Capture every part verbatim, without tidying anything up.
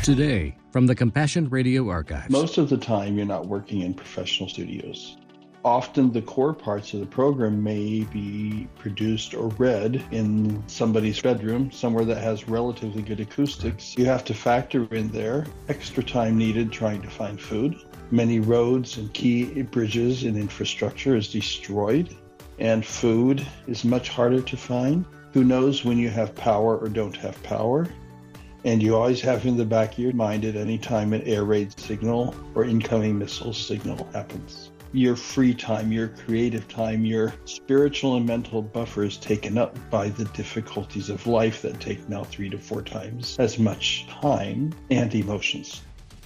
Today, from the Compassion Radio Archives. Most of the time, you're not working in professional studios. Often the core parts of the program may be produced or read in somebody's bedroom, somewhere that has relatively good acoustics. You have to factor in there extra time needed trying to find food. Many roads and key bridges and infrastructure is destroyed, and food is much harder to find. Who knows when you have power or don't have power? And you always have in the back of your mind at any time an air raid signal or incoming missile signal happens. Your free time, your creative time, your spiritual and mental buffer is taken up by the difficulties of life that take now three to four times as much time and emotions.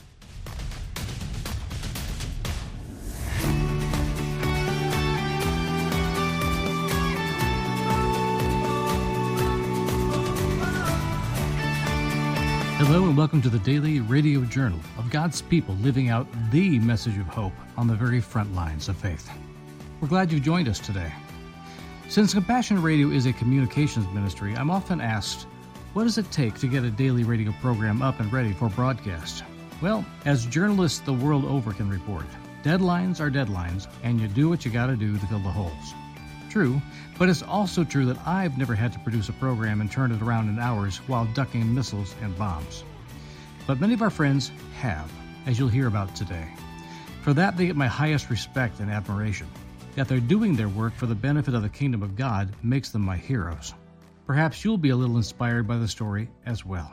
Hello and welcome to the Daily Radio Journal of God's people living out the message of hope on the very front lines of faith. We're glad you've joined us today. Since Compassion Radio is a communications ministry, I'm often asked, what does it take to get a daily radio program up and ready for broadcast? Well, as journalists the world over can report, deadlines are deadlines, and you do what you gotta do to fill the holes. True, but it's also true that I've never had to produce a program and turn it around in hours while ducking missiles and bombs. But many of our friends have, as you'll hear about today. For that, they get my highest respect and admiration. That they're doing their work for the benefit of the kingdom of God makes them my heroes. Perhaps you'll be a little inspired by the story as well.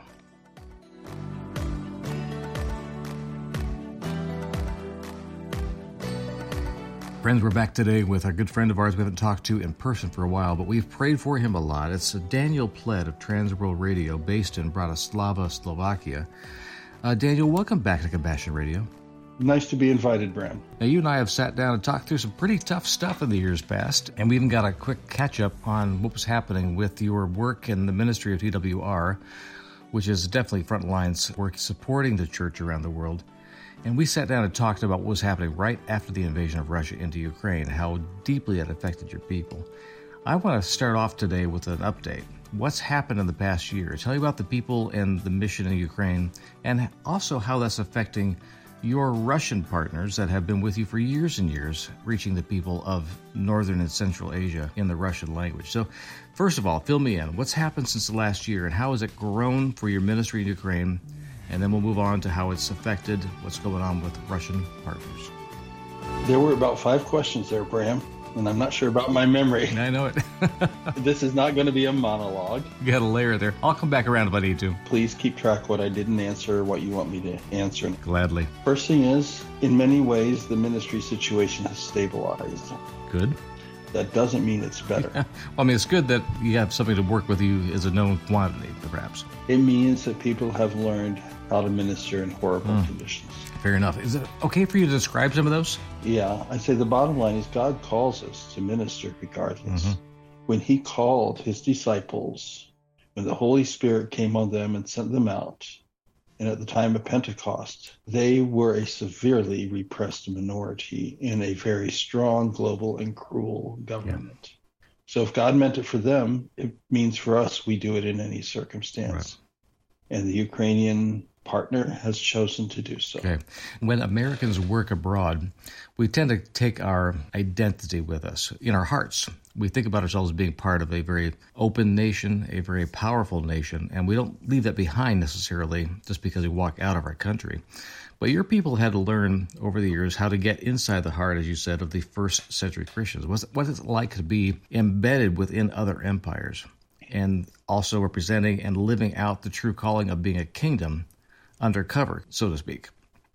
Friends, we're back today with a good friend of ours we haven't talked to in person for a while, but we've prayed for him a lot. It's Daniel Pled of Transworld Radio, based in Bratislava, Slovakia. Uh, Daniel, welcome back to Compassion Radio. Nice to be invited, Bram. Now, you and I have sat down and talked through some pretty tough stuff in the years past, and we even got a quick catch-up on what was happening with your work in the ministry of T W R, which is definitely front lines work supporting the church around the world. And we sat down and talked about what was happening right after the invasion of Russia into Ukraine, how deeply it affected your people. I want to start off today with an update. What's happened in the past year? Tell you about the people and the mission in Ukraine, and also how that's affecting your Russian partners that have been with you for years and years, reaching the people of Northern and Central Asia in the Russian language. So, first of all, fill me in. What's happened since the last year, and how has it grown for your ministry in Ukraine? And then we'll move on to how it's affected what's going on with Russian partners. There were about five questions there, Bram, and I'm not sure about my memory. I know it. This is not going to be a monologue. You got a layer there. I'll come back around if I need to. Please keep track what I didn't answer, what you want me to answer. Gladly. First thing is, in many ways, the ministry situation has stabilized. Good. That doesn't mean it's better. Well, I mean, it's good that you have something to work with you as a known quantity, perhaps. It means that people have learned how to minister in horrible mm. conditions. Fair enough. Is it okay for you to describe some of those? Yeah, I'd say the bottom line is God calls us to minister regardless. Mm-hmm. When he called his disciples, when the Holy Spirit came on them and sent them out, and at the time of Pentecost, they were a severely repressed minority in a very strong, global, and cruel government. Yeah. So if God meant it for them, it means for us we do it in any circumstance. Right. And the Ukrainian partner has chosen to do so. Okay. When Americans work abroad, we tend to take our identity with us in our hearts. We think about ourselves as being part of a very open nation, a very powerful nation, and we don't leave that behind necessarily just because we walk out of our country. But your people had to learn over the years how to get inside the heart, as you said, of the first century Christians. What is it like to be embedded within other empires and also representing and living out the true calling of being a kingdom undercover, so to speak?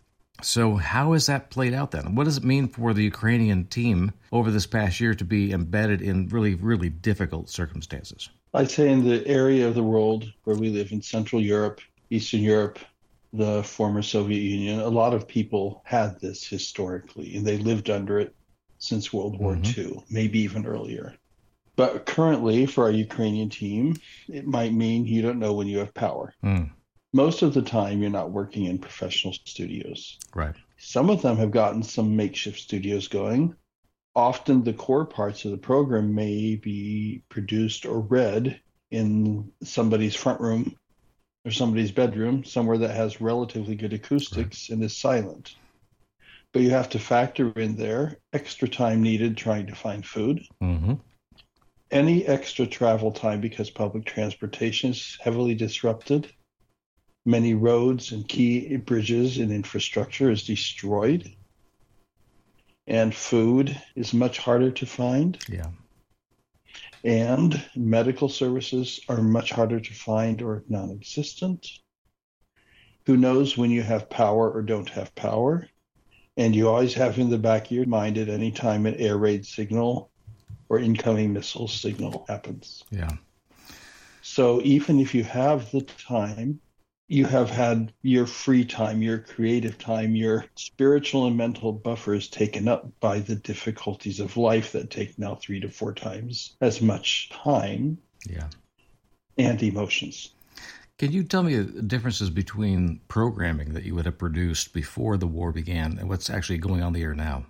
So how has that played out then? What does it mean for the Ukrainian team over this past year to be embedded in really, really difficult circumstances? I'd say in the area of the world where we live in Central Europe, Eastern Europe, the former Soviet Union, a lot of people had this historically, and they lived under it since World War mm-hmm. Two, maybe even earlier. But currently, for our Ukrainian team, it might mean you don't know when you have power. Mm. Most of the time, you're not working in professional studios. Right. Some of them have gotten some makeshift studios going. Often the core parts of the program may be produced or read in somebody's front room or somebody's bedroom, somewhere that has relatively good acoustics right. and is silent. But you have to factor in there extra time needed trying to find food. Mm-hmm. Any extra travel time because public transportation is heavily disrupted. Many roads and key bridges and infrastructure is destroyed. And food is much harder to find. Yeah. And medical services are much harder to find or non-existent. Who knows when you have power or don't have power? And you always have in the back of your mind at any time an air raid signal or incoming missile signal happens. Yeah. So even if you have the time, you have had your free time, your creative time, your spiritual and mental buffers taken up by the difficulties of life that take now three to four times as much time yeah. and emotions. Can you tell me the differences between programming that you would have produced before the war began and what's actually going on the air now?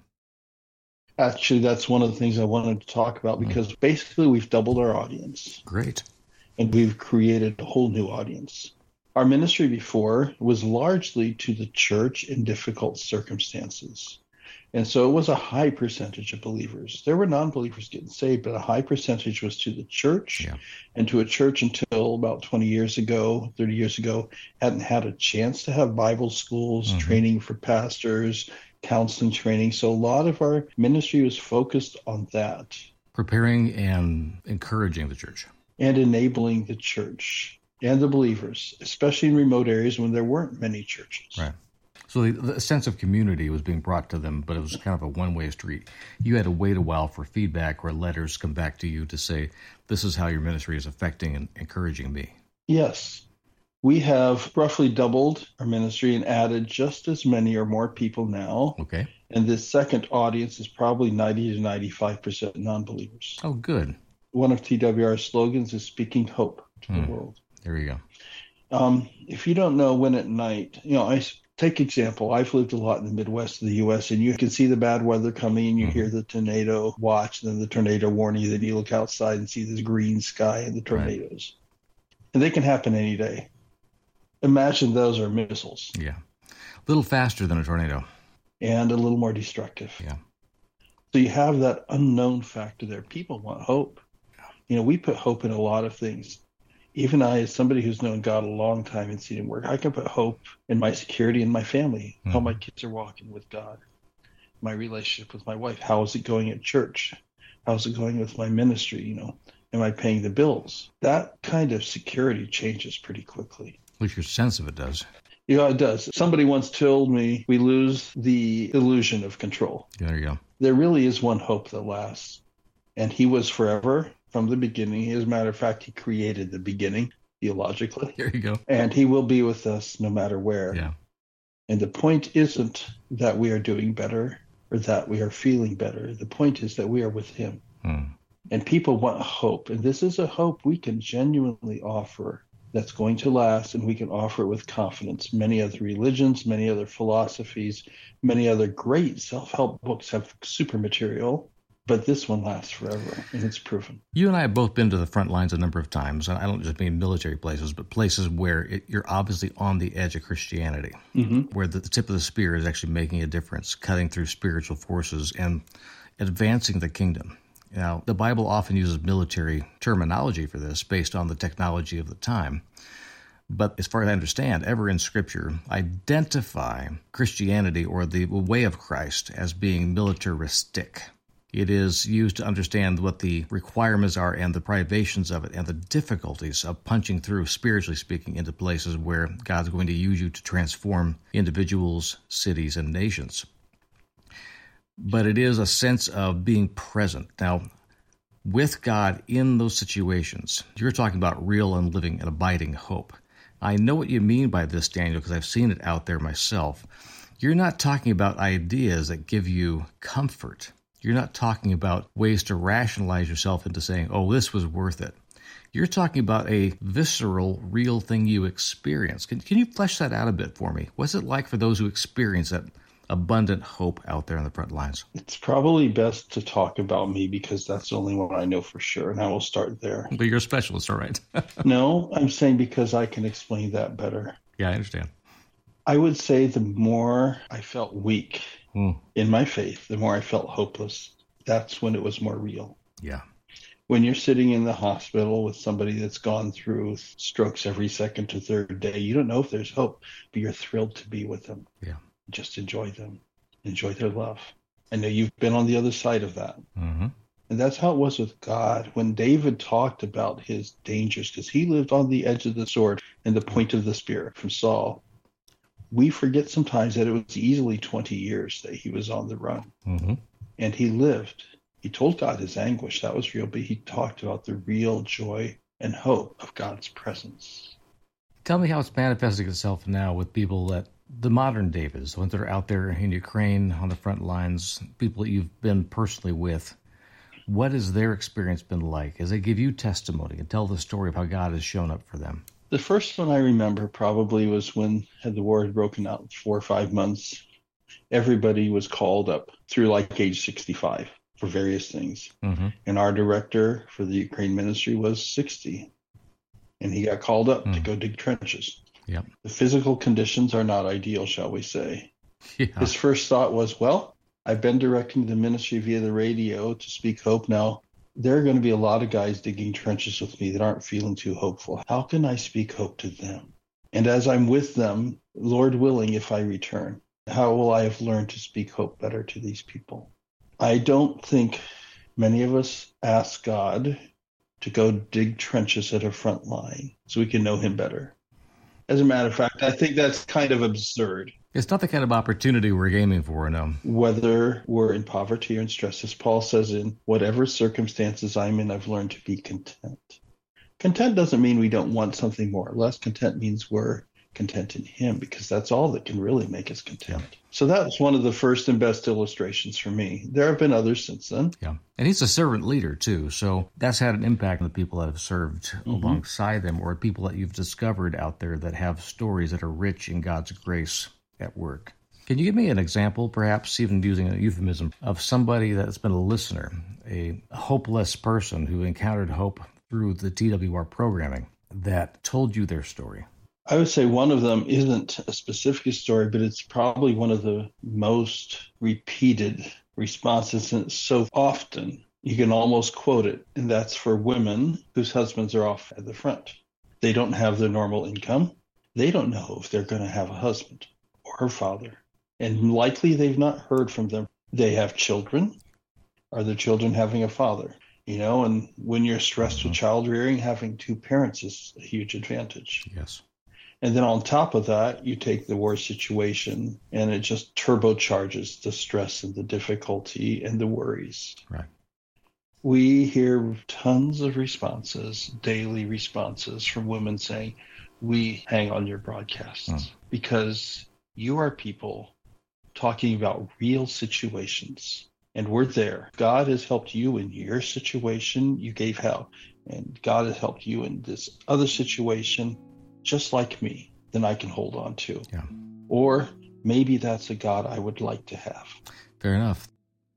Actually, that's one of the things I wanted to talk about because mm. basically we've doubled our audience. Great. And we've created a whole new audience. Our ministry before was largely to the church in difficult circumstances. And so it was a high percentage of believers. There were non-believers getting saved, but a high percentage was to the church. Yeah. And to a church until about twenty years ago, thirty years ago, hadn't had a chance to have Bible schools, mm-hmm. training for pastors, counseling training. So a lot of our ministry was focused on that. Preparing and encouraging the church. And enabling the church and the believers, especially in remote areas when there weren't many churches. Right. So the, the sense of community was being brought to them, but it was kind of a one-way street. You had to wait a while for feedback or letters come back to you to say, this is how your ministry is affecting and encouraging me. Yes. We have roughly doubled our ministry and added just as many or more people now. Okay. And this second audience is probably ninety to ninety-five percent non-believers. Oh, good. One of T W R's slogans is speaking hope to hmm. the world. There you go. Um, if you don't know when at night, you know, I take example, I've lived a lot in the Midwest of the U S and you can see the bad weather coming and you mm-hmm. hear the tornado watch and then the tornado warning, then you look outside and see this green sky and the tornadoes. Right. And they can happen any day. Imagine those are missiles. Yeah. A little faster than a tornado. And a little more destructive. Yeah. So you have that unknown factor there. People want hope. Yeah. You know, we put hope in a lot of things. Even I, as somebody who's known God a long time and seen him work, I can put hope in my security and my family, mm-hmm. how my kids are walking with God, my relationship with my wife. How is it going at church? How's it going with my ministry? You know, am I paying the bills? That kind of security changes pretty quickly. At least your sense of it does. Yeah, it does. Somebody once told me we lose the illusion of control. There you go. There really is one hope that lasts. And he was forever from the beginning. As a matter of fact, he created the beginning theologically. There you go. And he will be with us no matter where. Yeah. And the point isn't that we are doing better or that we are feeling better. The point is that we are with him. Hmm. And people want hope. And this is a hope we can genuinely offer that's going to last, and we can offer it with confidence. Many other religions, many other philosophies, many other great self-help books have super material, but this one lasts forever, and it's proven. You and I have both been to the front lines a number of times, and I don't just mean military places, but places where it, you're obviously on the edge of Christianity, mm-hmm. where the, the tip of the spear is actually making a difference, cutting through spiritual forces and advancing the kingdom. Now, the Bible often uses military terminology for this based on the technology of the time. But as far as I understand, ever in Scripture, identify Christianity or the way of Christ as being militaristic. It is used to understand what the requirements are and the privations of it and the difficulties of punching through, spiritually speaking, into places where God's going to use you to transform individuals, cities, and nations. But it is a sense of being present. Now, with God in those situations, you're talking about real and living and abiding hope. I know what you mean by this, Daniel, because I've seen it out there myself. You're not talking about ideas that give you comfort. You're not talking about ways to rationalize yourself into saying, oh, this was worth it. You're talking about a visceral, real thing you experience. Can, can you flesh that out a bit for me? What's it like for those who experience that abundant hope out there on the front lines? It's probably best to talk about me because that's the only one I know for sure, and I will start there. But you're a specialist, all right? No, I'm saying because I can explain that better. Yeah, I understand. I would say the more I felt weak hmm. in my faith, the more I felt hopeless. That's when it was more real. Yeah. When you're sitting in the hospital with somebody that's gone through strokes every second to third day, you don't know if there's hope, but you're thrilled to be with them. Yeah. Just enjoy them. Enjoy their love. I know you've been on the other side of that. Mm-hmm. And that's how it was with God. When David talked about his dangers, because he lived on the edge of the sword and the point of the spear from Saul, we forget sometimes that it was easily twenty years that he was on the run. Mm-hmm. And he lived. He told God his anguish. That was real, but he talked about the real joy and hope of God's presence. Tell me how it's manifesting itself now with people that, the modern Davids, the ones that are out there in Ukraine on the front lines, people that you've been personally with. What has their experience been like as they give you testimony and tell the story of how God has shown up for them? The first one I remember probably was when had the war had broken out four or five months. Everybody was called up through like age sixty-five for various things. Mm-hmm. And our director for the Ukraine ministry was sixty. And he got called up mm. to go dig trenches. Yep. The physical conditions are not ideal, shall we say. Yeah. His first thought was, well, I've been directing the ministry via the radio to speak hope. Now, there are going to be a lot of guys digging trenches with me that aren't feeling too hopeful. How can I speak hope to them? And as I'm with them, Lord willing, if I return, how will I have learned to speak hope better to these people? I don't think many of us ask God to go dig trenches at a front line so we can know him better. As a matter of fact, I think that's kind of absurd. It's not the kind of opportunity we're aiming for, no. Whether we're in poverty or in stress, as Paul says, in whatever circumstances I'm in, I've learned to be content. Content doesn't mean we don't want something more or less. Content means we're content in him, because that's all that can really make us content. Yeah. So that was one of the first and best illustrations for me. There have been others since then. Yeah. And he's a servant leader, too. So that's had an impact on the people that have served mm-hmm. alongside them, or people that you've discovered out there that have stories that are rich in God's grace at work. Can you give me an example, perhaps even using a euphemism, of somebody that's been a listener, a hopeless person who encountered hope through the T W R programming that told you their story? I would say one of them isn't a specific story, but it's probably one of the most repeated responses, and so often you can almost quote it, and that's for women whose husbands are off at the front. They don't have their normal income. They don't know if they're going to have a husband or a father, and likely they've not heard from them. They have children. Are the children having a father? You know, and when you're stressed with child rearing, having two parents is a huge advantage. Yes. And then on top of that, you take the war situation and it just turbocharges the stress and the difficulty and the worries. Right. We hear tons of responses, daily responses from women saying, we hang on your broadcasts mm. because you are people talking about real situations. And we're there. God has helped you in your situation. You gave help. And God has helped you in this other situation, just like me, then I can hold on to. Yeah. Or maybe that's a God I would like to have. Fair enough.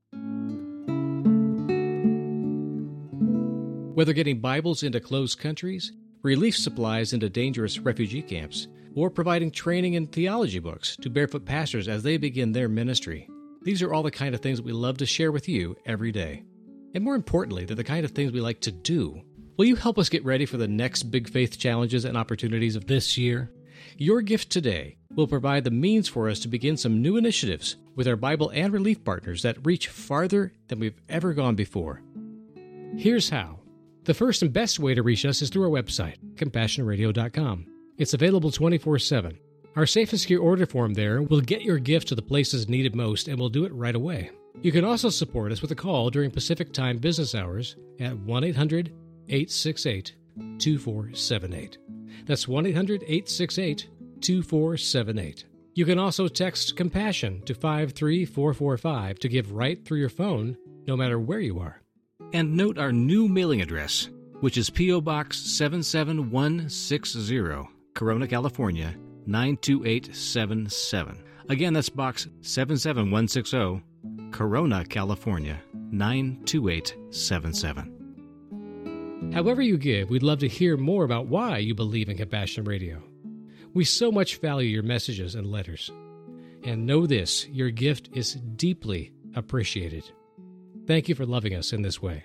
Whether getting Bibles into closed countries, relief supplies into dangerous refugee camps, or providing training in theology books to barefoot pastors as they begin their ministry, these are all the kind of things we love to share with you every day. And more importantly, they're the kind of things we like to do. Will you help us get ready for the next big faith challenges and opportunities of this year? Your gift today will provide the means for us to begin some new initiatives with our Bible and relief partners that reach farther than we've ever gone before. Here's how. The first and best way to reach us is through our website, compassion radio dot com. It's available twenty-four seven. Our safe and secure order form there will get your gift to the places needed most, and we'll do it right away. You can also support us with a call during Pacific Time business hours at one eight hundred eight six eight two four seven eight. That's one eight hundred eight six eight two four seven eight. You can also text Compassion to five three four four five to give right through your phone, no matter where you are. And note our new mailing address, which is P O Box seven seven one six zero, Corona, California, nine two eight seven seven. Again, that's Box seven seven one six zero, Corona, California, nine two eight seven seven. However you give, we'd love to hear more about why you believe in Compassion Radio. We so much value your messages and letters. And know this, your gift is deeply appreciated. Thank you for loving us in this way.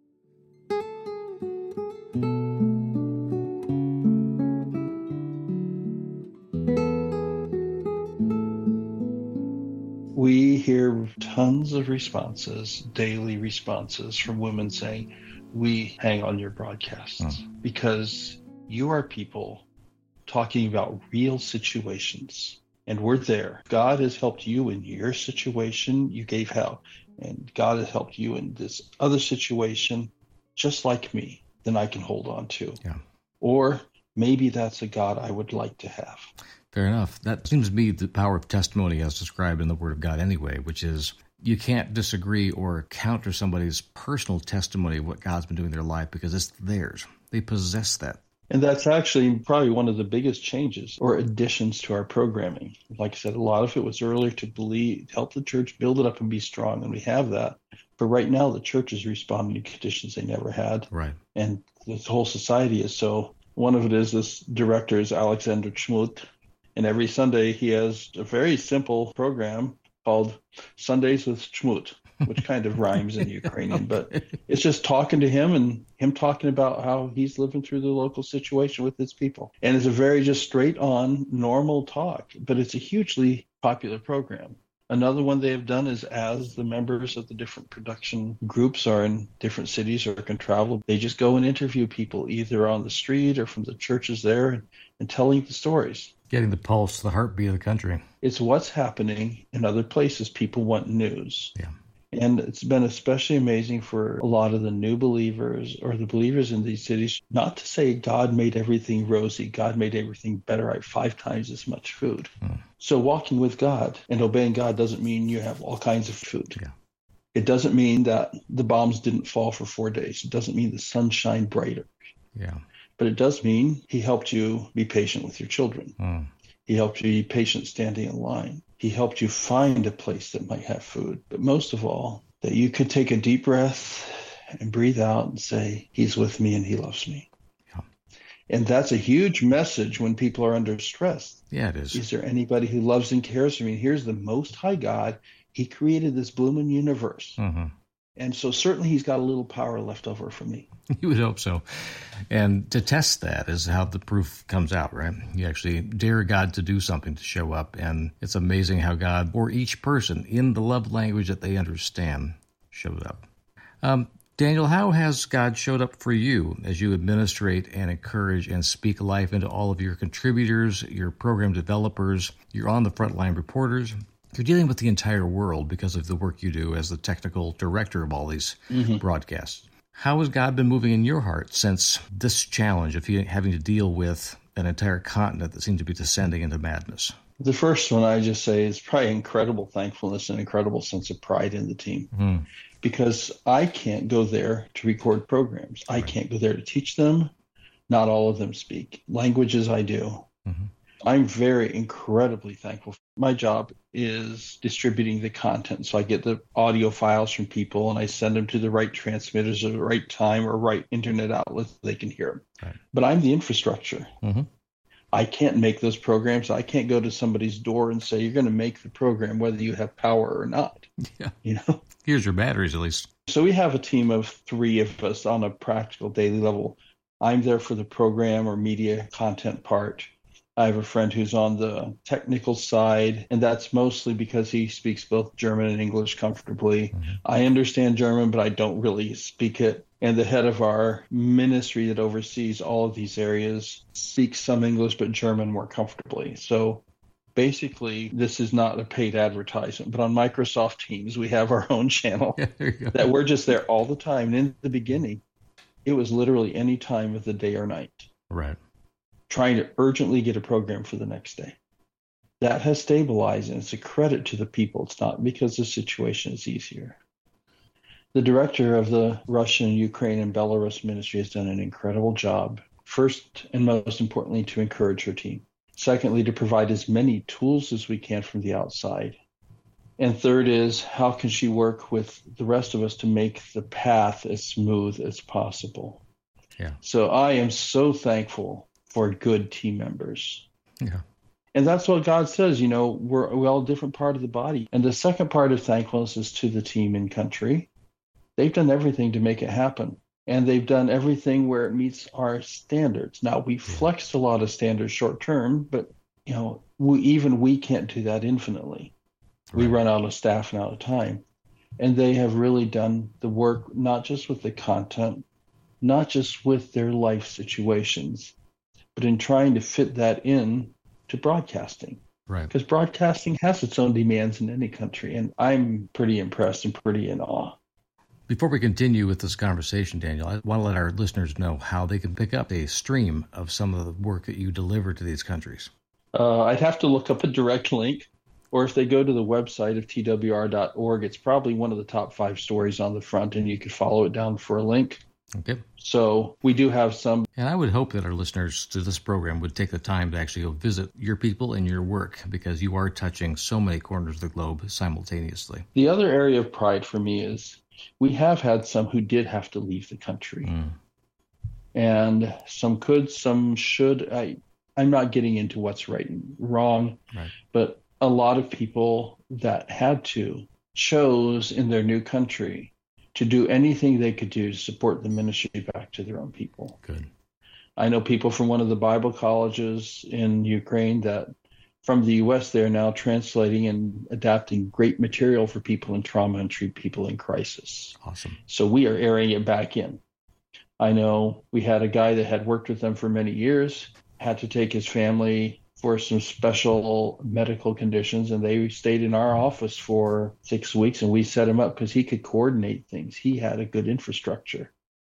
We hear tons of responses, daily responses from women saying, we hang on your broadcasts oh. because you are people talking about real situations, and we're there. God has helped you in your situation. You gave help, and God has helped you in this other situation, just like me, then I can hold on to. Yeah. Or maybe that's a God I would like to have. Fair enough. That seems to be the power of testimony as described in the Word of God anyway, which is you can't disagree or counter somebody's personal testimony of what God's been doing in their life because it's theirs. They possess that. And that's actually probably one of the biggest changes or additions to our programming. Like I said, a lot of it was earlier to believe, help the church build it up and be strong, and we have that. But right now, the church is responding to conditions they never had. Right. And the whole society is so. One of it is this director is Alexander Chmut, and every Sunday he has a very simple program called Sundays with Chmut, which kind of rhymes in Ukrainian, but it's just talking to him and him talking about how he's living through the local situation with his people. And it's a very just straight on normal talk, but it's a hugely popular program. Another one they have done is as the members of the different production groups are in different cities or can travel, they just go and interview people either on the street or from the churches there and, and telling the stories. Getting the pulse, the heartbeat of the country. It's what's happening in other places. People want news. Yeah. And it's been especially amazing for a lot of the new believers or the believers in these cities, not to say God made everything rosy, God made everything better. I have five times as much food. Hmm. So walking with God and obeying God doesn't mean you have all kinds of food. Yeah. It doesn't mean that the bombs didn't fall for four days. It doesn't mean the sun shined brighter. Yeah. But it does mean he helped you be patient with your children. Hmm. He helped you be patient standing in line. He helped you find a place that might have food. But most of all, that you could take a deep breath and breathe out and say, he's with me and he loves me. Yeah. And that's a huge message when people are under stress. Yeah, it is. Is there anybody who loves and cares for me? Here's the Most High God. He created this blooming universe. Mm-hmm. And so certainly he's got a little power left over for me. You would hope so. And to test that is how the proof comes out, right? You actually dare God to do something to show up. And it's amazing how God, or each person in the love language that they understand, showed up. Um, Daniel, how has God showed up for you as you administrate and encourage and speak life into all of your contributors, your program developers, your on-the-front-line reporters? You're dealing with the entire world because of the work you do as the technical director of all these mm-hmm. broadcasts. How has God been moving in your heart since this challenge of having to deal with an entire continent that seems to be descending into madness? The first one I just say is probably incredible thankfulness and incredible sense of pride in the team. Mm. Because I can't go there to record programs. I can't go there to teach them. Not all of them speak languages I do. Mm-hmm. I'm very incredibly thankful. My job is distributing the content. So I get the audio files from people and I send them to the right transmitters at the right time or right internet outlets so they can hear them. Right. But I'm the infrastructure. Mm-hmm. I can't make those programs. I can't go to somebody's door and say, you're going to make the program whether you have power or not. Yeah. You know? Here's your batteries at least. So we have a team of three of us on a practical daily level. I'm there for the program or media content part. I have a friend who's on the technical side, and that's mostly because he speaks both German and English comfortably. Mm-hmm. I understand German, but I don't really speak it. And the head of our ministry that oversees all of these areas speaks some English, but German more comfortably. So basically, this is not a paid advertisement, but on Microsoft Teams, we have our own channel yeah, that we're just there all the time. And in the beginning, it was literally any time of the day or night. Right. Trying to urgently get a program for the next day. That has stabilized, and it's a credit to the people. It's not because the situation is easier. The director of the Russian, Ukraine, and Belarus ministry has done an incredible job, first and most importantly, to encourage her team. Secondly, to provide as many tools as we can from the outside. And third is, how can she work with the rest of us to make the path as smooth as possible? Yeah. So I am so thankful for good team members. Yeah. And that's what God says, you know, we're, we're all a different part of the body. And the second part of thankfulness is to the team in country. They've done everything to make it happen. And they've done everything where it meets our standards. Now, we've yeah. flexed a lot of standards short term, but, you know, we, even we can't do that infinitely. Right. We run out of staff and out of time. And they have really done the work, not just with the content, not just with their life situations, but in trying to fit that in to broadcasting. Right. Because broadcasting has its own demands in any country. And I'm pretty impressed and pretty in awe. Before we continue with this conversation, Daniel, I want to let our listeners know how they can pick up a stream of some of the work that you deliver to these countries. Uh, I'd have to look up a direct link, or if they go to the website of T W R dot org, it's probably one of the top five stories on the front, and you could follow it down for a link. Okay. So we do have some. And I would hope that our listeners to this program would take the time to actually go visit your people and your work, because you are touching so many corners of the globe simultaneously. The other area of pride for me is we have had some who did have to leave the country. Mm. And some could, some should. I, I'm not getting into what's right and wrong, right. but a lot of people that had to chose in their new country to do anything they could do to support the ministry back to their own people. Good. I know people from one of the Bible colleges in Ukraine that from the U S, they're now translating and adapting great material for people in trauma and treat people in crisis. Awesome. So we are airing it back in. I know we had a guy that had worked with them for many years, had to take his family for some special medical conditions, and they stayed in our office for six weeks, and we set him up because he could coordinate things. He had a good infrastructure.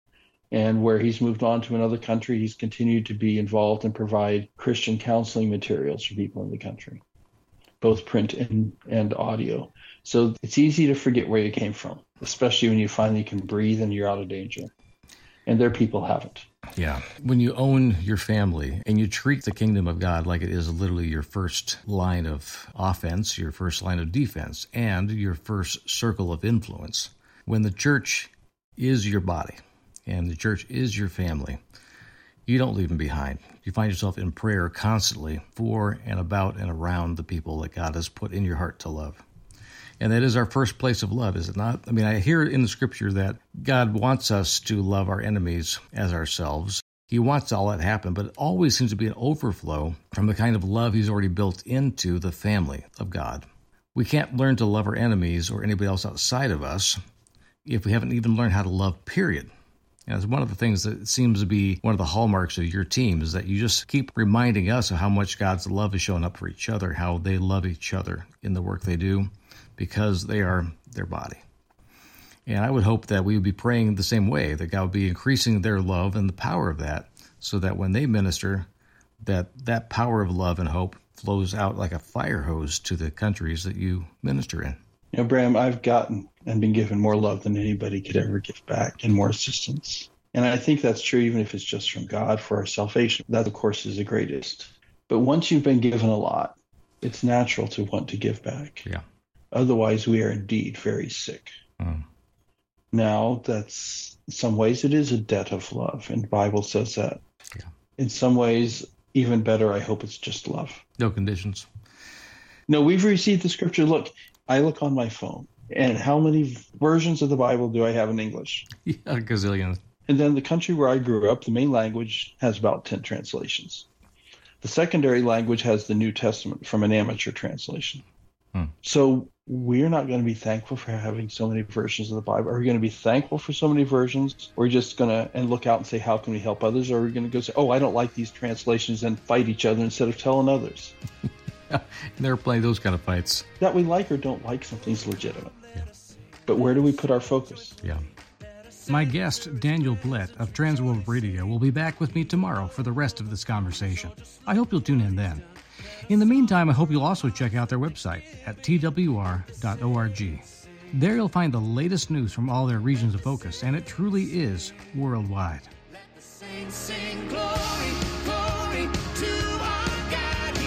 And where he's moved on to another country, he's continued to be involved and provide Christian counseling materials for people in the country, both print and, and audio. So it's easy to forget where you came from, especially when you finally can breathe and you're out of danger. And their people haven't. Yeah. When you own your family and you treat the kingdom of God like it is literally your first line of offense, your first line of defense, and your first circle of influence, when the church is your body and the church is your family, you don't leave them behind. You find yourself in prayer constantly for and about and around the people that God has put in your heart to love. And that is our first place of love, is it not? I mean, I hear in the scripture that God wants us to love our enemies as ourselves. He wants all that to happen, but it always seems to be an overflow from the kind of love he's already built into the family of God. We can't learn to love our enemies or anybody else outside of us if we haven't even learned how to love, period. And it's one of the things that seems to be one of the hallmarks of your team, is that you just keep reminding us of how much God's love is showing up for each other, how they love each other in the work they do, because they are their body. And I would hope that we would be praying the same way, that God would be increasing their love and the power of that, so that when they minister, that that power of love and hope flows out like a fire hose to the countries that you minister in. You know, Bram, I've gotten and been given more love than anybody could ever give back, and more assistance. And I think that's true even if it's just from God for our salvation. That, of course, is the greatest. But once you've been given a lot, it's natural to want to give back. Yeah. Otherwise, we are indeed very sick. Mm. Now, that's in some ways it is a debt of love, and the Bible says that. Yeah. In some ways, even better, I hope it's just love. No conditions. No, we've received the scripture. Look, I look on my phone, and how many versions of the Bible do I have in English? Yeah, a gazillion. And then the country where I grew up, the main language has about ten translations. The secondary language has the New Testament from an amateur translation. Hmm. So we're not going to be thankful for having so many versions of the Bible. Are we going to be thankful for so many versions? Or are we just going to and look out and say, how can we help others? Or are we going to go say, oh, I don't like these translations, and fight each other instead of telling others? Never play those kind of fights. That we like or don't like something's legitimate. Yeah. But where do we put our focus? Yeah. My guest, Daniel Blett of Transworld Radio, will be back with me tomorrow for the rest of this conversation. I hope you'll tune in then. In the meantime, I hope you'll also check out their website at T W R dot org. There you'll find the latest news from all their regions of focus, and it truly is worldwide. Let the saints sing glory, glory to our God.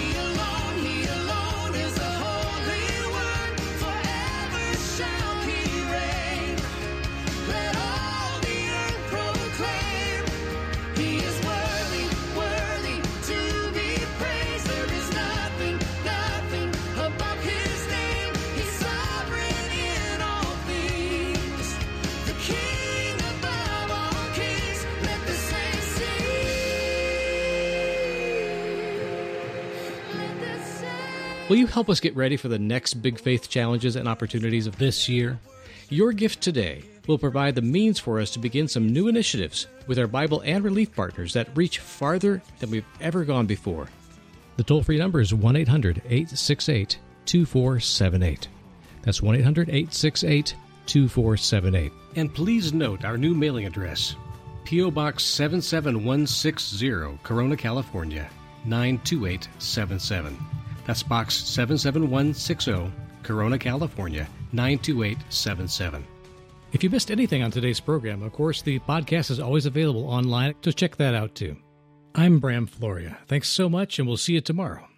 Will you help us get ready for the next big faith challenges and opportunities of this year? Your gift today will provide the means for us to begin some new initiatives with our Bible and Relief partners that reach farther than we've ever gone before. The toll-free number is one eight hundred eight six eight two four seven eight. That's one eight hundred eight six eight two four seven eight. And please note our new mailing address, P O. Box seven seven one six zero, Corona, California, nine two eight seven seven. That's Box seven seven one six zero, Corona, California, nine two eight seven seven. If you missed anything on today's program, of course, the podcast is always available online, so check that out too. I'm Bram Floria. Thanks so much, and we'll see you tomorrow.